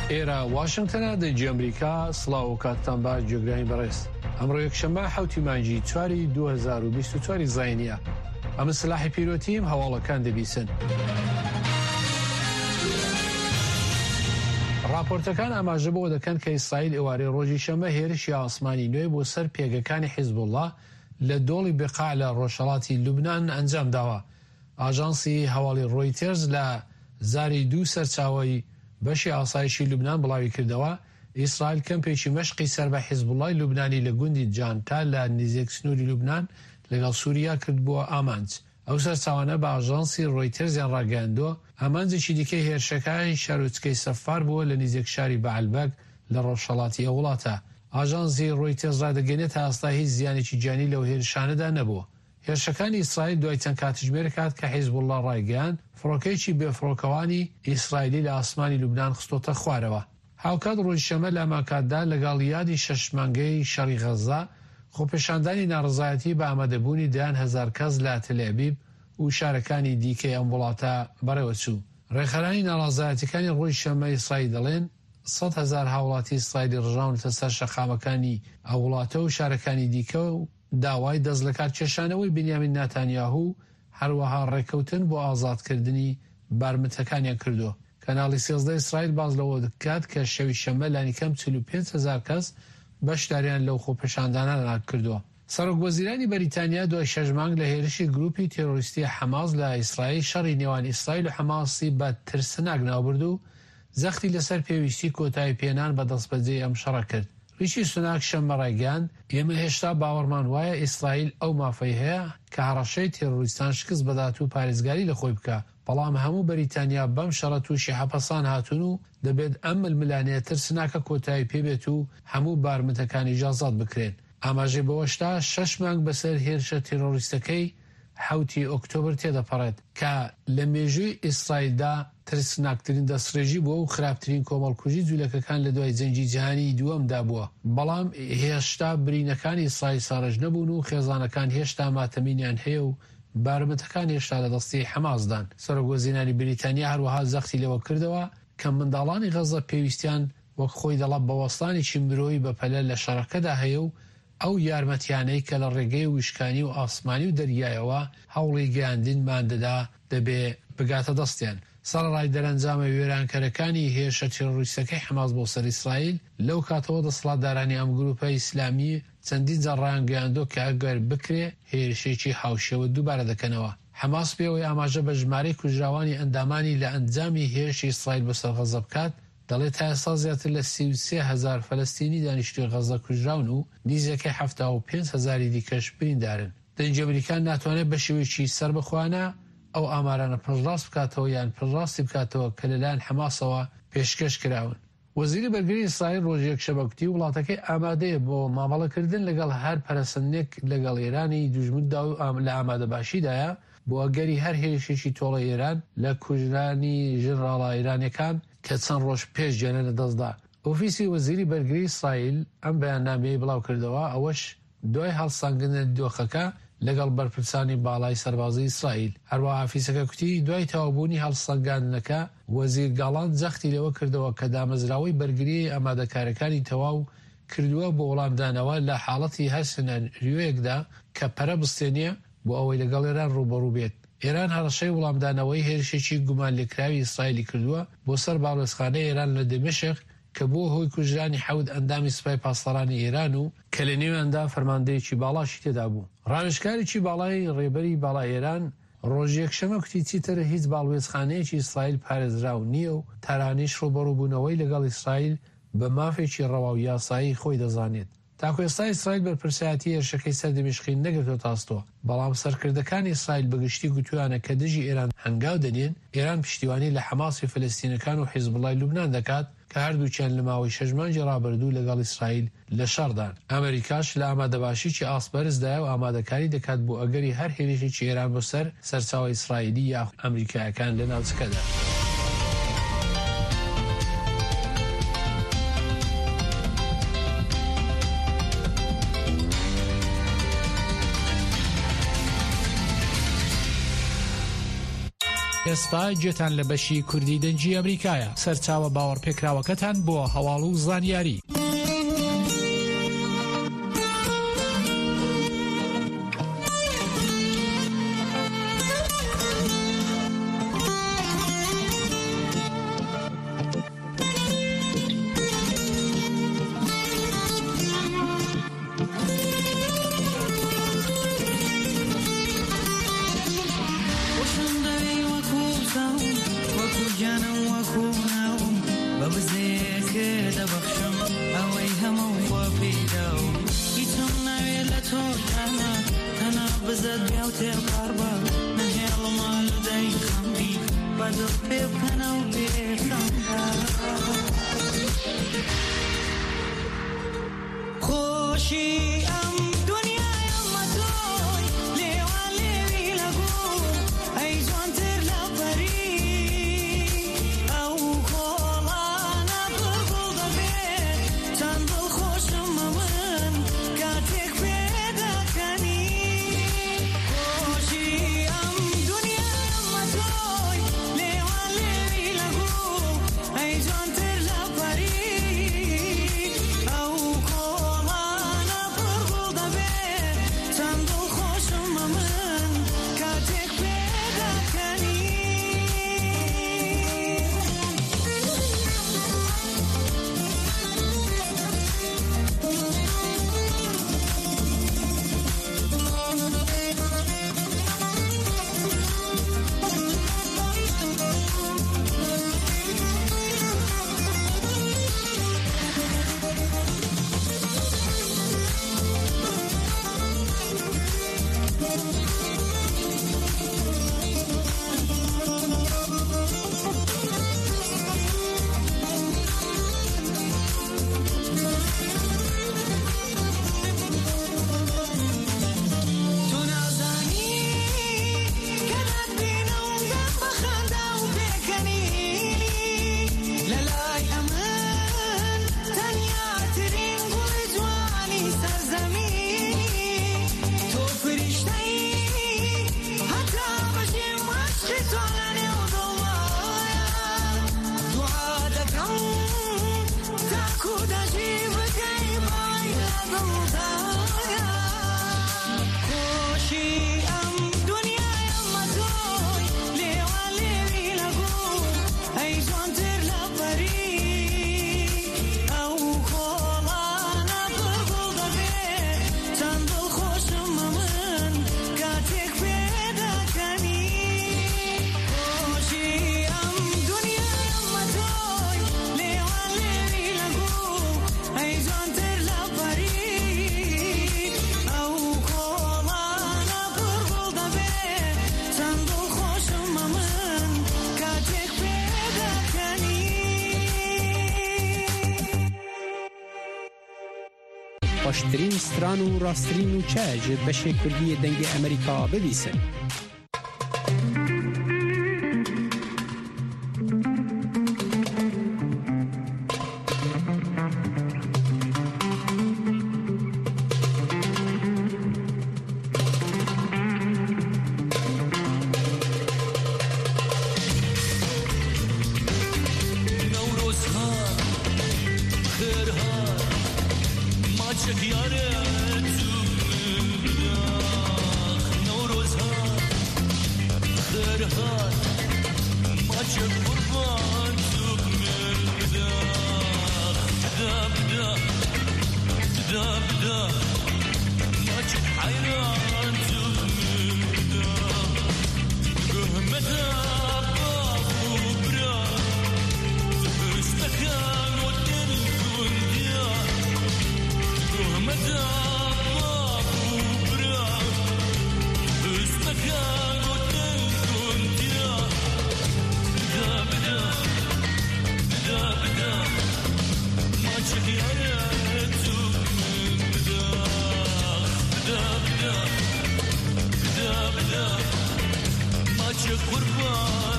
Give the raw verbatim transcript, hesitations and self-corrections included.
ئێرە واشنگتنە دەجی ئەمریکا سڵاو و کاتتان باش جێگرانی بەڕێز ئەمڕۆ یەکشەممە حوتی مانجی چواری دوو هەزار و بیست و چوار زاینیە ئەمە سلاحی پیرۆتیم هەواڵەکان دەبیسن. راپۆرتەکان ئاماژە بۆ دەکەن کە ئیسرائیل ئێوارەی ڕۆژی شەمە هێرشی ئاسمانی نوێ بۆ سەر پێگەکانی حیزبوڵڵا لە دۆڵی بقاع لە ڕۆژهەڵاتی لوبنان ئەنجام داوە. ئاژانسی هەواڵی ڕۆیترز لە زاری دوو سەرچاوەی بەشی ئاسایشی لوبنان بڵاوی کردەوە ئیسرائیل کەمپێکی مەشقی سەر بە حیزبوڵڵای لوبنانی لە گوندی جانتا لە نزیک سنووری لوبنان لەگەڵ سووریا کرد بووە ئامانج. ئەو سەرچاوانە بە ئاژانسی ڕۆیترزیان ڕاگەیاندووە ئامانجێکی دیکەی هێرشەکانی شارۆچکەی سەفار بووە لە نزیک شاری بەعەلبەک لە ڕۆژهەڵاتی ئەو وڵاتە. ئاژانسی ڕۆیترز ڕادەگەێنێت تا ئێستا هیچ زیانێکی جانی لەو هێرشانەدا نەبووە. هێرشەکانی ئیسرائیل دوای چەند کاتژمێر کات کە حیزبوڵڵا ڕایگەیاند فڕۆکەیەکی بێفڕۆکەوانی ئیسرائیلی لە ئاسمانی لوبنان خستۆتە خوارەوە. هاوکات ڕۆژی شەمە لە ئاماکاتدا لەگەڵ یادی شەش مانگەی شەڕی غەزا خۆپێشاندانی ناڕزایەتی بە ئامادەبوونی دەیان هەزار کەس لە تەلەڤیڤ و شارەکانی دیکەی ئەم وڵاتە بەڕێوە چوو. ڕێکخراانی ناڕزایەتیەکانی ڕۆژی شەمە ئیسرائیل دەڵێن سەد هەزار هاوڵاتی ئیسرائیلی ڕژاونتە سەر شەقامەکانی ئەو وڵاتە و شارەکانی دیکە و داوای دەست لە کار کێشانەوەی بنیامین ناتانیاهو هەروەها ڕێکەوتن بۆ ئازادکردنی بارمتەکانیان کردووە. کەناڵی سێزدە ئیسرائیل باز لەوە دەکات کە شەوی شەمە لانیکەم چل و پێنج هەزار کەس بەشداریان لەو خۆپێشاندانان کردووە. سەرۆکوەزیرانی بەریتانیا دوای شەش مانگ لە هێرشی گروپی تێرۆریستی حەماس لە ئیسرائیل شەڕی نێوان ئیسرائیل و حەماسی بە ترسناک ناوبرد و زەختی لەسەر پێویستی کۆتایی پێنان بە دەستبەجێ ئەم شەڕە کرد. ریشی سوناک شەمە ڕایگەیاند ئێمە هێشتا باوەڕمان وایە ئیسرائیل ئەو مافەی هەیە کە هەڕەشەی تێرۆریستان شکست بەدات و پارێزگاری لە خۆی بکە، بەڵام هەموو بەریتانیا بەم شەڕە تووشی حەپەسان هاتون و دەبێت ئەم ململانەیە ترسناکە کۆتایی پێبێت و هەموو بارمتەکانی جازات بکرێن. ئاماژەی بەوەشتا شەش مانگ بەسەر هێرشە تێرۆریستەکەی حوتی ئۆکتۆبر تێدەپەڕێت کە لە مێژووی ئیسرائیلدا ترسناکترین دەستڕێژی بووە و خراپترین کۆمەڵکوژی جوولەکەکان لە دوای جەنگی جیهانی دووەمدا بووە. بەڵام هێشتا برینەکانی ئیسرائیل ساڕژ نەبوون و خێزانەکان هێشتا ماتەمینیان هەیە و بارمتەکان هێشتا لە دەستی حەماسدان. سەرۆکوەزیرانی بریتانیا هەروەها زەختی لەوە کردەوە کە منداڵانی غەزە پێویستیان وەک خۆی دەڵێت بەوەستانی مرۆیی بەپەلە لە شەڕەکەدا هەیە و ئەو یارمەتیانەی کە لە ڕێگەی وشکانی و ئاسمانی و دەریایەوە هەوڵی گەیاندنمان دەدا دەبێ بگاتە دەستیان. سەرڕای دەرەنجامە وێرانکەرەکانی هێرشە تێرۆریستەکەی حەماس بۆ سەر ئیسرائیل لەو کاتەوە دەسەڵاتدارانی ئەم گروپە ئیسلامی چەندین جار ڕایانگەیاندووە کە ئەگەر بکرێ هێرشێکی هاوشێوە دووبارە دەکەنەوە. حەماس پێوەی ئاماژە بە ژمارەی کوژراوانی ئەندامانی لە ئەنجامی هێرشی ئیسرائیل بەسەر غەزە بکات دەڵێت تا ئێستا زیاتر لە سی و سێ هەزار فەلەستینی دانیشتووی غەزە کوژراون و نیزەکەی هەفتا و پێنج هەزاری دیکەش بریندارن. دەنگی ئەمریکان ناتوانێت بە شێوەیەکی سەر بخوانە ئەو ئامارانە پڕڕاست بکاتەوە یان پڕڕاستی بکاتەوە کە لەلایەن حەماسەوە پێشکەش کراون. وەزیری بەرگری ئیسرائیل ڕۆژی یەکشەمە گوتی وڵاتەکەی ئامادەیە بۆ مامەڵەکردن لەگەڵ هەر پەرەسەندێک لەگەڵ ئێرانی دوژمندا و لە ئامادەباشیدایە بۆ ئەگەری هەر هێرشێکی تۆڵە ئێران لە کوژرانی ژنراڵە ئێرانیەکان کە چەند ڕۆژ پێش جێنە لەدەستدا. ئۆفیسی وەزیری بەرگری ئیسرائیل ئەم بەیاننامەیە بڵاو کردەوە ئەوەش دوای هەڵسانگنە دۆخەکە لەگەڵ بەرپرسانی باڵای سەربازی ئیسرائیل. هەروەها ئافیسەکە کوتی دوای تەوابوونی هەڵسەنگاندنەکە وەزیر گاڵان جەختی لەوە کردەوە کە دامەزراوەی بەرگری ئامادەکارەکانی تەواو کردووە بۆ وەڵامدانەوە لە حاڵەتی هەر سنەریۆیەکدا کە پەرە بستێنیە بۆ ئەوەی لەگەڵ ئێران ڕوبەڕوو بێت. ئێران هەڕەشەی وەڵامدانەوەی هێرشێکی گومان لێکراوی ئیسرائیلی کردووە بۆ سەر باڵێزخانەی ئێران لە دمەشق کە بۆ هۆی کوژرانی حەوت ئەندامی سوپای پاسەڵانی ئێران و کە لە نێواندا فەرماندەیەکی باڵاشی تێدا بوو. ڕانشکاریی باڵای ڕێبەری باڵای ئێران ڕۆژی یەکشەمە کوتی چیتر هیچ باڵوێزخانەیەکی ئیسرائیل پارێزراو نییە و تارانیش ڕوبەڕووبوونەوەی لەگەڵ ئیسرائیل بە مافێکی ڕەواو یاسایی خۆی دەزانێت. تاکو ئێستا ئیسرائیل بەرپرسایەتی هێرشەکەی سەر دمشقی نەگرتووە تاستۆ، بەڵام سەرکردەکانی ئیسرائیل بەگشتی گوتویانە کە دژی ئێران هەنگاو دەنێن ئێران پشتیوانی لە حەماسی فەلەستینەکان و حیزبوڵای لوبنان دەکات کە هەردووچیان لە ماوەی شەش مانگی ڕابردوو لەگەڵ ئیسرائیل لە شەڕدان. ئەمریکاش لە ئامادەباشیی ئاسپەرزدایە و ئامادەکاری دەکات بۆ ئەگەری هەر هێرشێکی ئێران بۆ سەر سەرچاوە ئیسرائیلی یا ئەمریکایەکان لە ناوچەکەدا. ئێستا گوێتان لە بەشی کوردی دەنگی ئەمریکایە. سەرچاوە باوەڕپێکراوەکەتان بۆ هەواڵ و زانیاری. باشترین ستران و راسترین و چاج بەشێ کوردی دەنگی ئەمریکا ببیسن. قربان